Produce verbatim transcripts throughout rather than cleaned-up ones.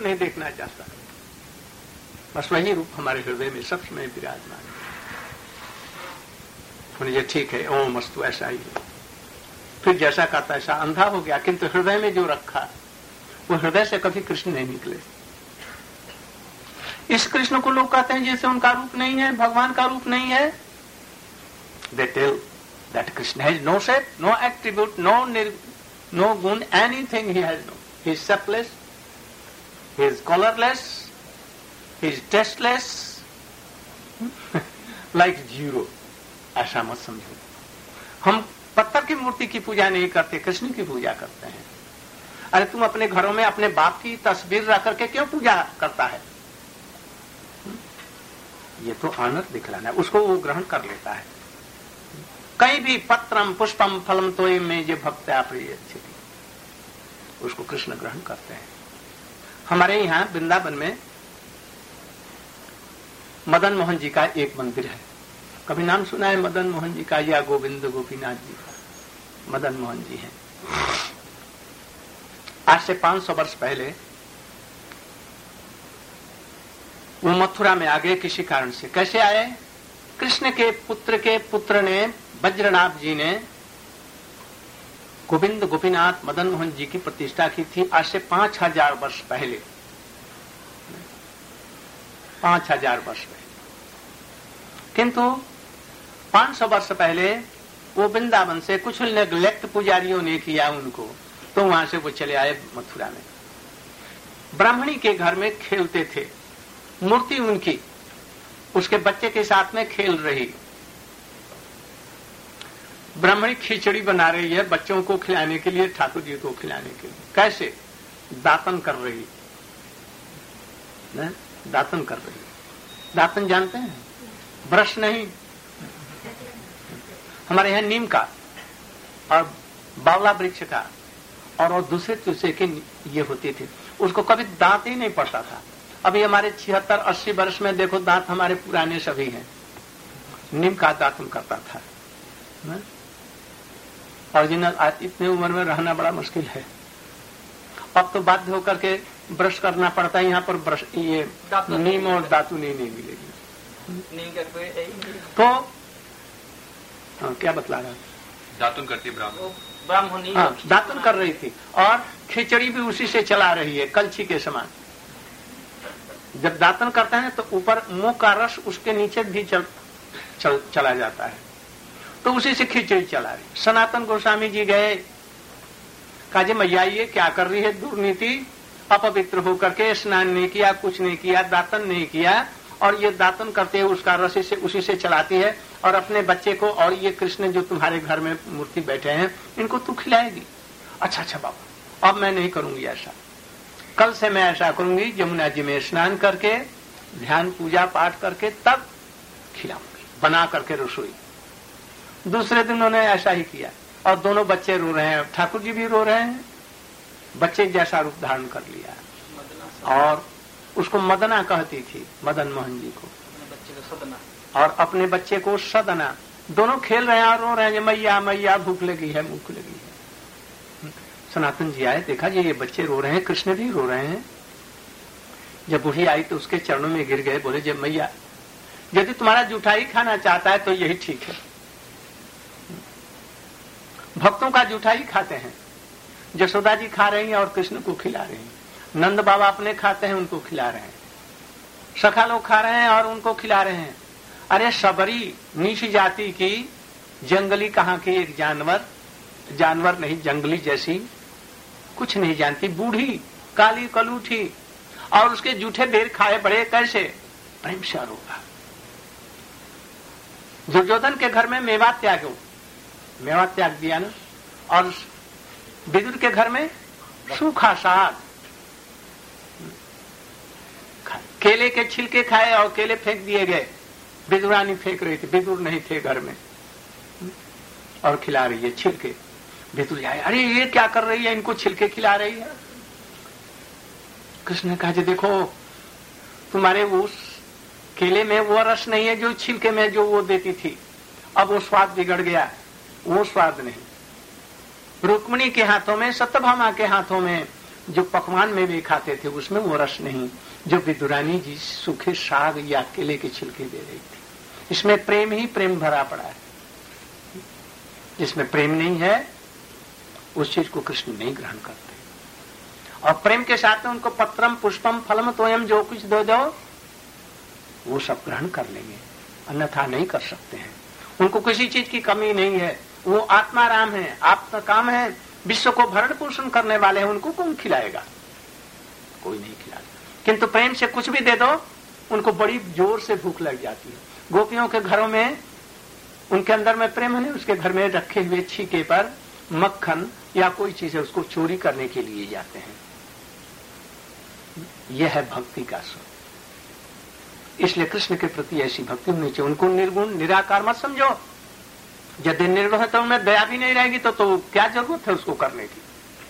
रूप नहीं देखना चाहता, बस वही रूप हमारे हृदय में सब समय विराजमान है। ये ठीक है, ओम अस्तु, ऐसा ही हो। फिर जैसा कहता ऐसा अंधा हो गया, किंतु हृदय में जो रखा वो हृदय से कभी कृष्ण नहीं निकले। इस कृष्ण को लोग कहते हैं जैसे उनका रूप नहीं है, भगवान का रूप नहीं है। They tell that Krishna has no shape, no attribute, no no gun, anything he has no. He is shapeless, he is colorless, he is tasteless, like zero. ऐसा मत समझो। हम पत्थर की मूर्ति की पूजा नहीं करते, कृष्ण की पूजा करते हैं। अरे तुम अपने घरों में अपने बाप की तस्वीर रख करके क्यों पूजा करता है? ये तो आनर दिखलाना है, उसको वो ग्रहण कर लेता है। कहीं भी पत्रम पुष्पम फलम तोय में जो भक्त प्रिय स्थिति, उसको कृष्ण ग्रहण करते हैं। हमारे यहाँ वृंदावन में मदन मोहन जी का एक मंदिर है। कभी नाम सुना है मदन मोहन जी का? या गोविंद गोपीनाथ जी का? मदन मोहन जी हैं। आज से पांच सौ वर्ष पहले वो मथुरा में आ गए किसी कारण से। कैसे आए? कृष्ण के पुत्र के पुत्र ने, वज्रनाभ जी ने गोविंद गोपीनाथ मदन मोहन जी की प्रतिष्ठा की थी आज से पांच हजार वर्ष पहले। पांच हजार वर्ष पहले। किंतु पांच सौ वर्ष पहले वो वृंदावन से कुछ नेग्लेक्ट पुजारियों ने किया उनको, तो वहां से वो चले आए मथुरा में। ब्राह्मणी के घर में खेलते थे, मूर्ति उनकी उसके बच्चे के साथ में खेल रही। ब्राह्मणी खिचड़ी बना रही है बच्चों को खिलाने के लिए, ठाकुर जी को खिलाने के लिए। कैसे? दातन कर रही, दातन कर रही। दातन जानते हैं? ब्रश नहीं, हमारे यहाँ नीम का और बावला वृक्ष का और, और दूसरे दूसरे के ये होते थे। उसको कभी दांत ही नहीं पड़ता था। अभी हमारे छिहत्तर अस्सी वर्ष में देखो दांत हमारे पुराने सभी हैं। नीम का दातन करता था। ओरिजिनल आज इतने उम्र में रहना बड़ा मुश्किल है। अब तो बाध्य होकर के ब्रश करना पड़ता है। यहाँ पर ब्रश ये नीम और दातुन नहीं, नहीं मिलेगी। तो हाँ, क्या बतला रहा? दातुन करती ब्राह्मण। हाँ, दातुन कर रही थी और खिचड़ी भी उसी से चला रही है, कलछी के समान। जब दातन करते हैं तो ऊपर मुंह का रस उसके नीचे भी चल, चल, चला जाता है, तो उसी से खिचड़ी चला रही। सनातन गोस्वामी जी गए, कहा जी मैया ये क्या कर रही है दुर्नीति, अपवित्र होकर के स्नान नहीं किया, कुछ नहीं किया, दातन नहीं किया, और ये दातन करते हुए उसका रस से उसी से चलाती है, और अपने बच्चे को और ये कृष्ण जो तुम्हारे घर में मूर्ति बैठे हैं इनको तू खिलाएगी। अच्छा अच्छा बाबा, अब मैं नहीं करूंगी ऐसा, कल से मैं ऐसा करूंगी यमुना जी में स्नान करके ध्यान पूजा पाठ करके तब खिलाऊंगी, बना करके रसोई। दूसरे दिन उन्होंने ऐसा ही किया और दोनों बच्चे रो रहे हैं, ठाकुर जी भी रो रहे हैं। बच्चे जैसा रूप धारण कर लिया और उसको मदना कहती थी, मदन मोहन जी को, और अपने बच्चे को सदना। दोनों खेल रहे हैं और रो रहे हैं, मैया मैया भूख लगी है, भूख लगी है। सनातन जी आए, देखा जी ये बच्चे रो रहे हैं, कृष्ण भी रो रहे हैं। जब बूढ़ी आई तो उसके चरणों में गिर गए, बोले जब मैया यदि तुम्हारा जूठाई खाना चाहता है तो यही ठीक है। भक्तों का जूठाई खाते हैं, यशोदा जी खा रही हैं और कृष्ण को खिला रही हैं। नंद बाबा अपने खाते हैं, उनको खिला रहे हैं। सखा लोग खा रहे हैं और उनको खिला रहे हैं। अरे सबरी नीच जाति की जंगली कहाँ की एक जानवर, जानवर नहीं जंगली जैसी, कुछ नहीं जानती, बूढ़ी काली कलूठी, और उसके जूठे बेर खाए बड़े कैसे प्रेम से होगा। दुर्योधन के घर में मेवा त्यागो, मेवा त्याग दिया ना, और विदुर के घर में सूखा साग, केले के छिलके खाए और केले फेंक दिए गए। विदुरानी फेंक रही थी, विदुर नहीं थे घर में, और खिला रही है छिलके। विदुर आए, अरे ये क्या कर रही है, इनको छिलके खिला रही है। कृष्ण ने कहा जी देखो तुम्हारे उस केले में वो रस नहीं है जो छिलके में जो वो देती थी, अब वो स्वाद बिगड़ गया, वो स्वाद नहीं। रुक्मिणी के हाथों में, सत्यभामा के हाथों में जो पकवान में वे खाते थे उसमें वो रस नहीं जो विदुरानी जी सूखे साग या केले के छिलके दे रही थी। इसमें प्रेम ही प्रेम भरा पड़ा है। जिसमें प्रेम नहीं है उस चीज को कृष्ण नहीं ग्रहण करते। और प्रेम के साथ में उनको पत्रम पुष्पम फलम तोयम जो कुछ दो दो वो सब ग्रहण कर लेंगे, अन्यथा नहीं कर सकते हैं। उनको किसी चीज की कमी नहीं है। वो आत्माराम है, आपका काम है, विश्व को भरण पोषण करने वाले हैं। उनको कौन खिलाएगा? कोई नहीं खिलाएगा। किंतु प्रेम से कुछ भी दे दो उनको बड़ी जोर से भूख लग जाती है। गोपियों के घरों में उनके अंदर में प्रेम है, उसके घर में रखे हुए छीके पर मक्खन या कोई चीज है उसको चोरी करने के लिए जाते हैं। यह है भक्ति का स्वरूप। इसलिए कृष्ण के प्रति ऐसी भक्ति होनी चाहिए। उनको निर्गुण निराकार मत समझो। यदि निर्गुण है तो उनमें दया भी नहीं रहेगी तो, तो क्या जरूरत है उसको करने की।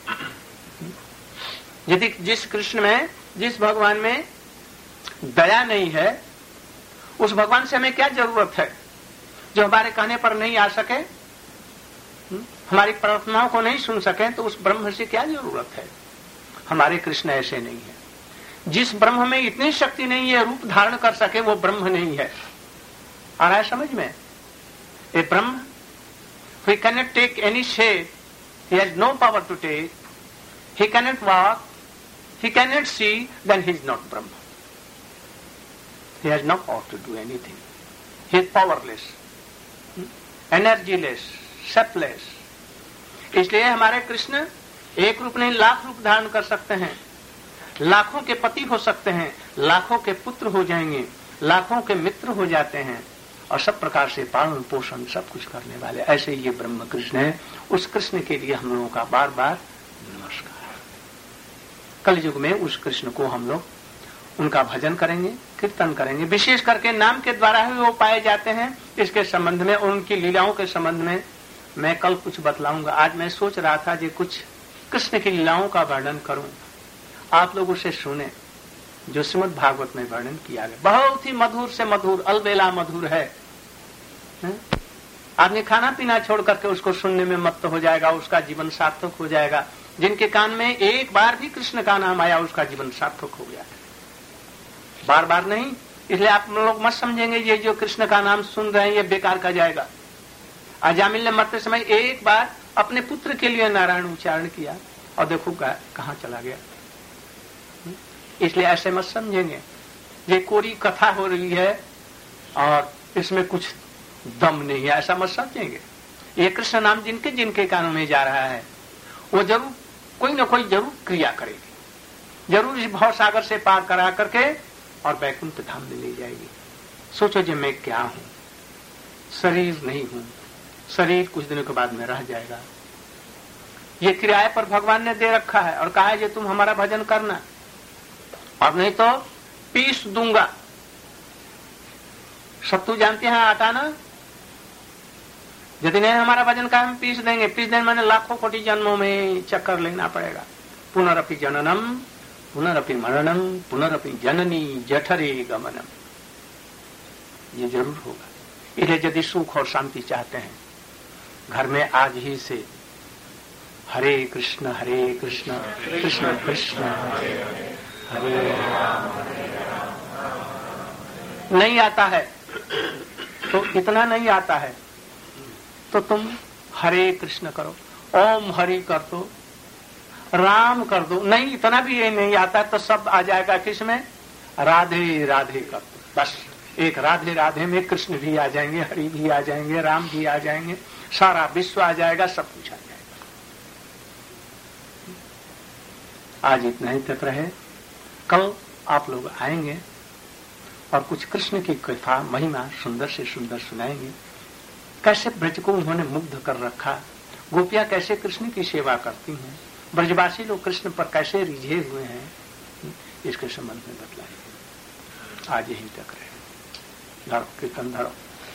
यदि जिस कृष्ण में, जिस भगवान में दया नहीं है उस भगवान से हमें क्या जरूरत है? जो हमारे कहने पर नहीं आ सके, हमारी प्रार्थनाओं को नहीं सुन सके, तो उस ब्रह्म से क्या जरूरत है? हमारे कृष्ण ऐसे नहीं है। जिस ब्रह्म में इतनी शक्ति नहीं है रूप धारण कर सके वो ब्रह्म नहीं है। आ रहा है समझ में? ए ब्रह्म he cannot take any shape, he has no power to take, he cannot walk, he cannot see, then he is not Brahma. He has no power to do anything. He is powerless, energyless, shapeless. इसलिए हमारे कृष्ण एक रूप नहीं लाख रूप धारण कर सकते हैं, लाखों के पति हो सकते हैं, लाखों के पुत्र हो जाएंगे, लाखों के मित्र हो जाते हैं और सब प्रकार से पालन पोषण सब कुछ करने वाले ऐसे ये ब्रह्म कृष्ण है। उस कृष्ण के लिए हम लोगों का बार बार नमस्कार। कलयुग में उस कृष्ण को हम लोग उनका भजन करेंगे, कीर्तन करेंगे। विशेष करके नाम के द्वारा ही वो पाए जाते हैं। इसके संबंध में, उनकी लीलाओं के संबंध में मैं कल कुछ बतलाऊंगा। आज मैं सोच रहा था कि कुछ कृष्ण की लीलाओं का वर्णन करूं, आप लोग उसे सुने जो श्रीमद् भागवत में वर्णन किया गया। बहुत ही मधुर से मधुर, अलबेला मधुर है। आदमी खाना पीना छोड़ करके उसको सुनने में मत्त हो जाएगा, उसका जीवन सार्थक हो जाएगा। जिनके कान में एक बार भी कृष्ण का नाम आया उसका जीवन सार्थक हो गया, बार बार नहीं। इसलिए आप लोग मत समझेंगे ये जो कृष्ण का नाम सुन रहे हैं ये बेकार का जाएगा। अजामिल ने मरते समय एक बार अपने पुत्र के लिए नारायण उच्चारण किया और देखो कहाँ चला गया। इसलिए ऐसे मत समझेंगे ये कोरी कथा हो रही है और इसमें कुछ दम नहीं है, ऐसा मत समझेंगे। ये कृष्ण नाम जिनके जिनके कानों में जा रहा है वो जरूर कोई न कोई जरूर क्रिया करेगी, जरूर इस भाव सागर से पार करा करके और वैकुंठ धाम में ले जाएगी। सोचो जी मैं क्या हूं? शरीर नहीं हूं, शरीर कुछ दिनों के बाद में रह जाएगा। ये क्रियाएं पर भगवान ने दे रखा है और कहा है कि तुम हमारा भजन करना और नहीं तो पीस दूंगा। सत्तू जानते हैं आटा ना? यदि नहीं हमारा भजन का हम पीस देंगे। पीस देने मैंने लाखों कोटि जन्मों में चक्कर लेना पड़ेगा। पुनरपि जननम पुनरपि मरणम पुनरपि जननी जठरे गमनम, ये जरूर होगा। इसलिए यदि सुख और शांति चाहते हैं घर में आज ही से हरे कृष्ण हरे कृष्ण कृष्ण कृष्ण हरे राम। नहीं आता है तो इतना नहीं आता है तो तुम हरे कृष्ण करो, ओम हरि कर दो, राम कर दो। नहीं इतना भी ये नहीं आता तो सब आ जाएगा किसमें? राधे राधे कर दो। बस एक राधे राधे में कृष्ण भी आ जाएंगे, हरि भी आ जाएंगे, राम भी आ जाएंगे, सारा विश्व आ जाएगा, सब कुछ आ जाएगा। आज इतना ही तक रहे। कल आप लोग आएंगे और कुछ कृष्ण की कथा महिमा सुंदर से सुंदर सुनाएंगे। कैसे ब्रज को उन्होंने मुग्ध कर रखा, गोपियां कैसे कृष्ण की सेवा करती हैं, ब्रजवासी लोग कृष्ण पर कैसे रिझे हुए हैं, इसके संबंध में बतलाएंगे। आज यहीं तक रहे। धरो कीर्तन धरो।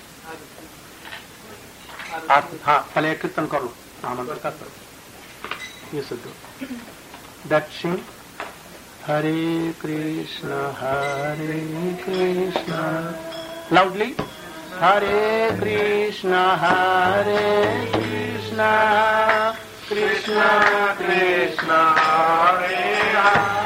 आप हाँ पहले कीर्तन करो, आमंत्रण का करो। ये सुधो दक्षिण हरे कृष्ण हरे कृष्ण, लाउडली हरे कृष्ण हरे कृष्ण कृष्ण कृष्ण हरे हरे